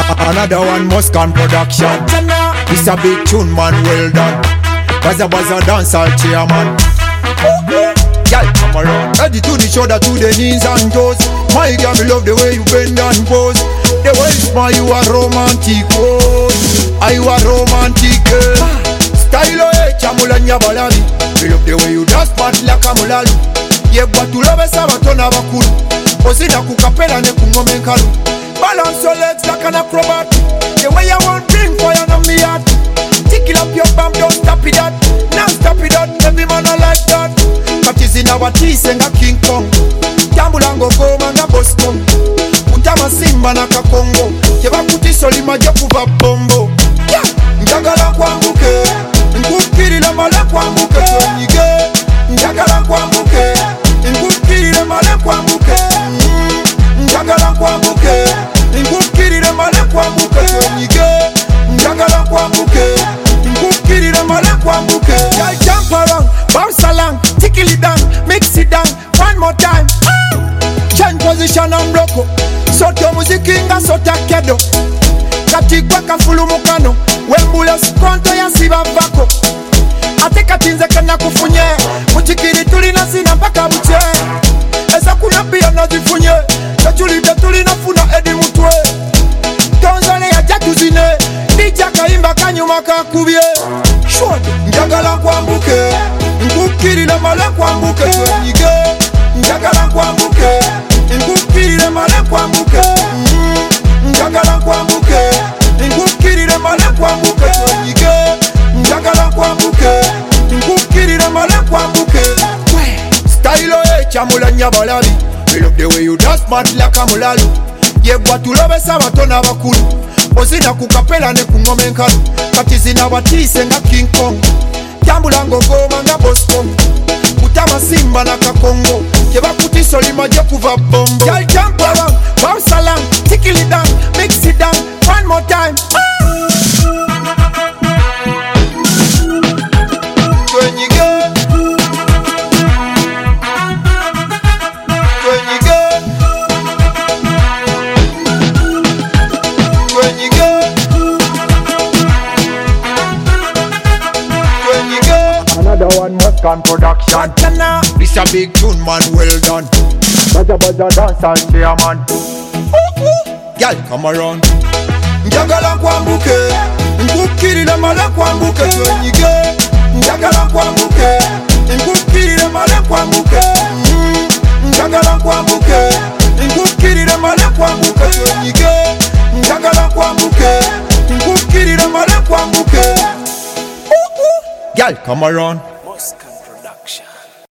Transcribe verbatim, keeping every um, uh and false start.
Another one Muscan production. This a big tune man, well done. Baza Baza dancehall chairman. Girl, come around. Ready to the shoulder, to the knees and toes. My girl, me love the way you bend and pose. The way you smile, you are romantic. Oh, are you a romantic girl? Style oh, eh, chamula nyabalabi. Me love the way you dance part like a mulalu. Yebwa tulove sabatona bakulu. Osina kukapela ne kungome nkalu. Balance your legs like an acrobat. The way you want bring fire on me heart. Tickle up your bum, don't stop it that. Now stop it that, every man I like that. Cut is in our teeth and a King Kong. Tambulango go manga Boston. Utama Simba na Kakongo. Keba kuti soli maja kuva bombo. Yeah, njagala kwambuke. Nkukiri na male kwambuke. Nige, njagala kwambuke. Nkukiri na male kwambuke. Njagala kwambuke. Nkukiri na male kwambuke. Nige, njagala kwambuke. Nkukiri na male kwambuke. Girl jump around, bounce along, tickle it down, mix it down, one more time. Change position and block up. Soto muziki nga sota kedo. Katigwa kafulu mukano. Wembule skonto ya siba vako. Ate katinze kana kufunye. Muchikiri tulina sina mpaka buche. Esa kuna pia nazifunye. Kachulite tulina funa edi mutwe. Tonzole ya jatu zine. Dija kaimba kanyuma kakubye. Short, njagala kwambuke. Nkukiri na male kwambuke. Nige, njagala kwambuke. Nkukiri na male kwambuke. Njagala kwambuke. Nkukiri na male kwambuke. Nige, njagala kwambuke. Nkukiri na male kwambuke. Style oh, eh, chamula nyabalabi. Me love the way you dance mad like a mulalu. Yebwa tulove sabatona bakulu. Osina kukapela ne kungome nkalu. Katizina batise nga King Kong. Tambulango goma nga Boston. Utama Simba na Kakongo. Keba kuti soli maje kuva bombo. Girl jump around, bounce along, tickle it down, mix it down, one more time. When you go, when you go, when you go, when you go. Another one Muscan production. This a big tune man, well done. Baza Baza dancehall chairman. Girl, come around. Njagala kwambuke. Nkukiri na male kwambuke. Nige, njagala kwambuke. Nkukiri na male kwambuke. Njagala kwambuke. Nkukiri na male kwambuke. Nige, njagala kwambuke. Nkukiri na male kwambuke. Girl, come around.